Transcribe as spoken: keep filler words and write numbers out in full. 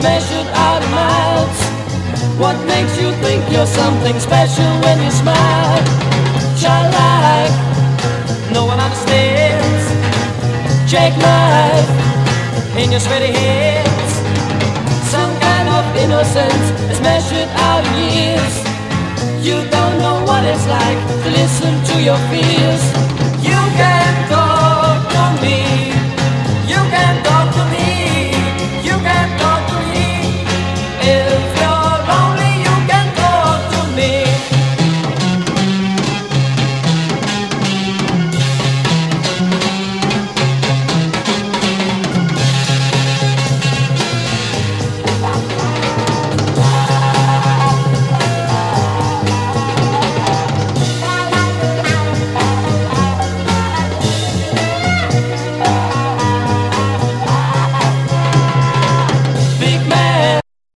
measured out in miles. What makes you think you're something special when you smile? Childlike, no one understands. Jake life in your sweaty hands. Some kind of innocence is measured out in years. You don't know what it's like to listen to your fears.